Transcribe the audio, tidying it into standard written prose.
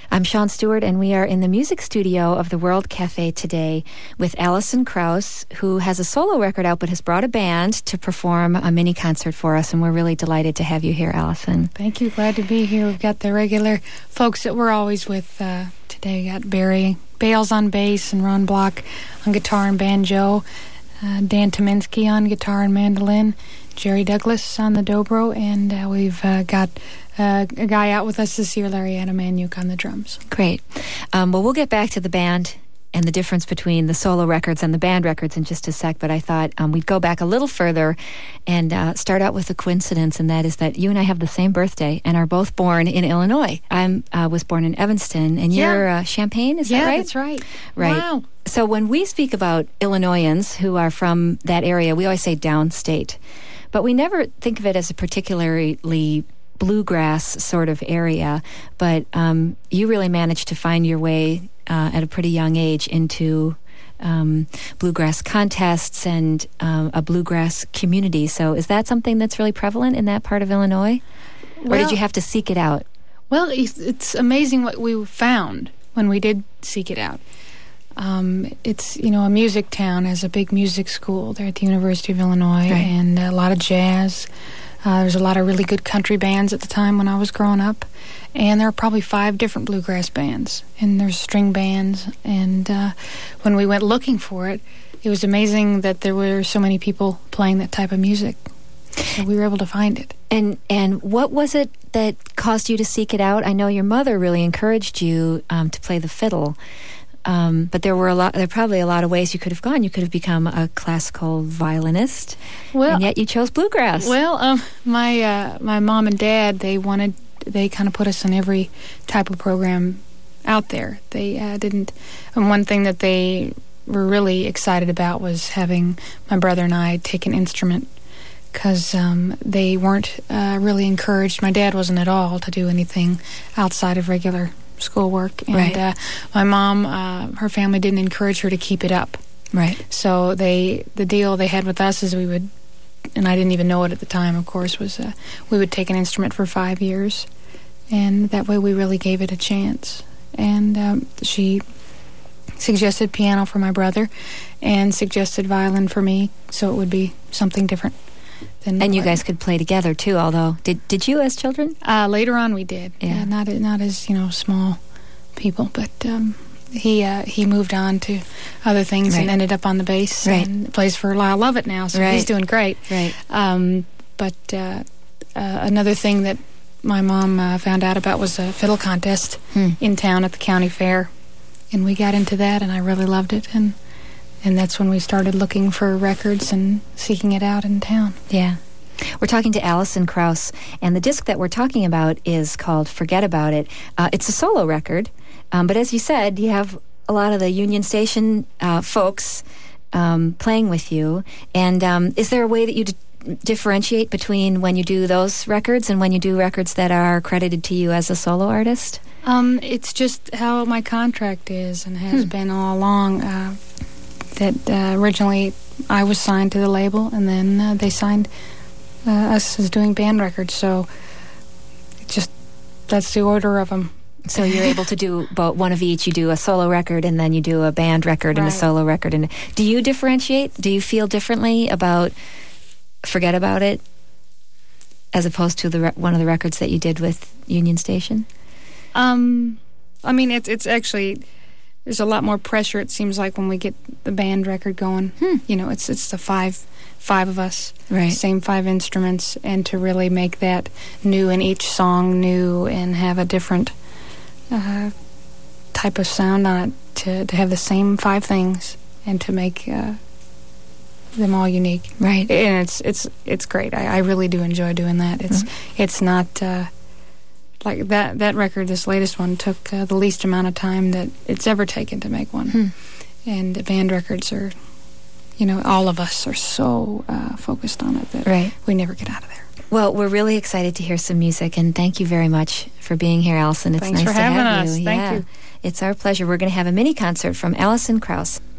I'm Sean Stewart, and we are in the music studio of the World Cafe today with Alison Krauss, who has a solo record out but has brought a band to perform a mini concert for us, and we're really delighted to have you here, Alison. Thank you. Glad to be here. We've got the regular folks that we're always with today. We got Barry Bales on bass and Ron Block on guitar and banjo, Dan Tominski on guitar and mandolin, Jerry Douglas on the dobro, and we've got a guy out with us this year, Larry Adamanyuk, on the drums. Great. Well, we'll get back to the band and the difference between the solo records and the band records in just a sec, but I thought we'd go back a little further and start out with a coincidence, and that is that you and I have the same birthday and are both born in Illinois. I was born in Evanston, and you're Champaign, is that right? Yeah, that's right. Right. Wow. So when we speak about Illinoisans who are from that area, we always say downstate, but we never think of it as a particularly bluegrass sort of area, but you really managed to find your way at a pretty young age into bluegrass contests and a bluegrass community. So is that something that's really prevalent in that part of Illinois? Or did you have to seek it out? Well, it's amazing what we found when we did seek it out. It's, a music town, has a big music school there at the University of Illinois, right, and a lot of jazz. There's a lot of really good country bands at the time when I was growing up, and there are probably 5 different bluegrass bands, and there's string bands, and when we went looking for it, it was amazing that there were so many people playing that type of music, so we were able to find it. And what was it that caused you to seek it out? I know your mother really encouraged you to play the fiddle, but there are probably a lot of ways you could have gone. You could have become a classical violinist, and yet you chose bluegrass. Well, my mom and dad, they kind of put us in every type of program out there. They didn't. And one thing that they were really excited about was having my brother and I take an instrument, because they weren't really encouraged. My dad wasn't at all to do anything outside of regular schoolwork, and right, my mom, her family didn't encourage her to keep it up. Right. So the deal they had with us is we would, and I didn't even know it at the time, of course, was we would take an instrument for 5 years, and that way we really gave it a chance. And she suggested piano for my brother and suggested violin for me, so it would be something different. And you guys could play together too, although did you as children? Later on we did. Yeah. Not as small people, but he moved on to other things, right, and ended up on the bass, right, and plays for Lyle Lovett now, so right, he's doing great. Right. But another thing that my mom found out about was a fiddle contest in town at the county fair, and we got into that, and I really loved it, and that's when we started looking for records and seeking it out in town. Yeah. We're talking to Alison Krauss, and the disc that we're talking about is called Forget About It. It's a solo record, but as you said, you have a lot of the Union Station folks playing with you. And is there a way that you differentiate between when you do those records and when you do records that are credited to you as a solo artist? It's just how my contract is and has been all along. That originally I was signed to the label, and then they signed us as doing band records, so that's the order of them. So you're able to do both, one of each. You do a solo record, and then you do a band record, right, and a solo record. And do you differentiate? Do you feel differently about Forget About It as opposed to one of the records that you did with Union Station? I mean, it's actually, there's a lot more pressure, it seems like, when we get the band record going. It's the five of us, right, same 5 instruments, and to really make that new, and each song new, and have a different type of sound on it, to have the same 5 things, and to make them all unique. Right. And it's great. I really do enjoy doing that. It's not like that record, this latest one, took the least amount of time that it's ever taken to make one. And the band records are, all of us are so focused on it that right, we never get out of there. Well, we're really excited to hear some music, and thank you very much for being here, Alison. It's Thanks nice for to having have us. you. Thank you. It's our pleasure. We're going to have a mini concert from Alison Krauss.